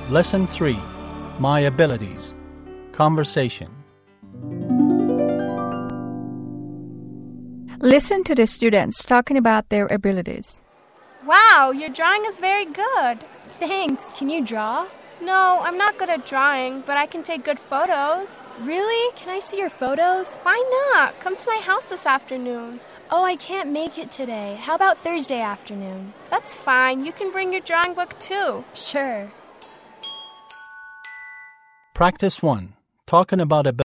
Lesson 3. My Abilities. Conversation. Listen to the students talking about their abilities. Wow, your drawing is very good. Thanks. Can you draw? No, I'm not good at drawing, but I can take good photos. Really? Can I see your photos? Why not? Come to my house this afternoon. Oh, I can't make it today. How about Thursday afternoon? That's fine. You can bring your drawing book too. Sure. Practice 1. Talking about abilities.